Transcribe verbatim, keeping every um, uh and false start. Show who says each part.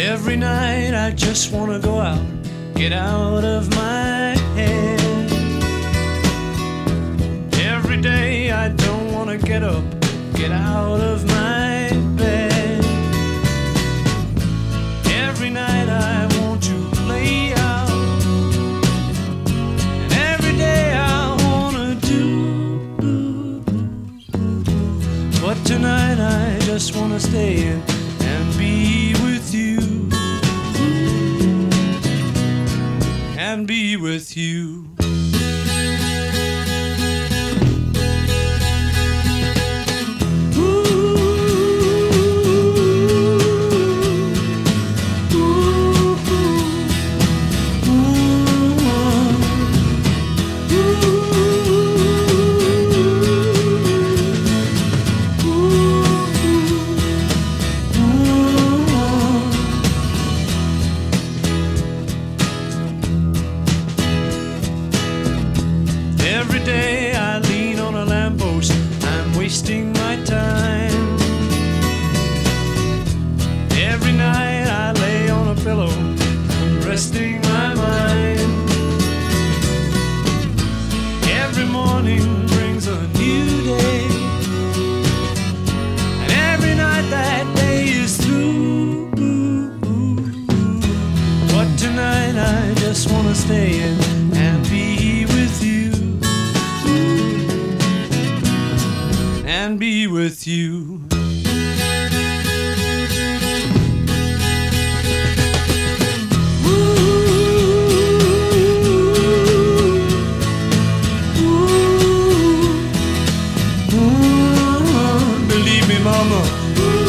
Speaker 1: Every night I just wanna go out, get out of my head. Every day I don't wanna get up, get out of my bed. Every night I want to play out, and every day I wanna do. But tonight I just wanna stay in and be with you, and be with you. Every day I lean on a lamppost, I'm wasting my time. Every night I lay on a pillow, I'm resting my mind. Every morning brings a new day, and every night that day is through. But tonight I just wanna stay in and be with you, and be with you. Believe me, mama,